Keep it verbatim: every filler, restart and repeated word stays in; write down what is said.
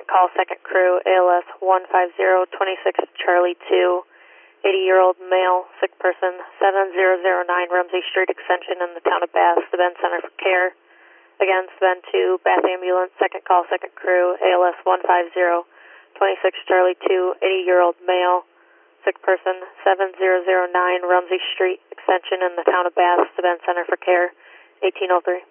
call, second crew, A L S one five zero, twenty-six Charlie two, eighty-year-old male, sick person, seven zero zero nine Rumsey Street Extension in the town of Bath, the Ben Center for Care. Again, Sven two, Bath Ambulance, second call, second crew, A L S one five zero, twenty-six Charlie two, eighty-year-old male, sick person, seven zero zero nine Rumsey Street Extension in the town of Bath, the Ben Center for Care, eighteen oh three.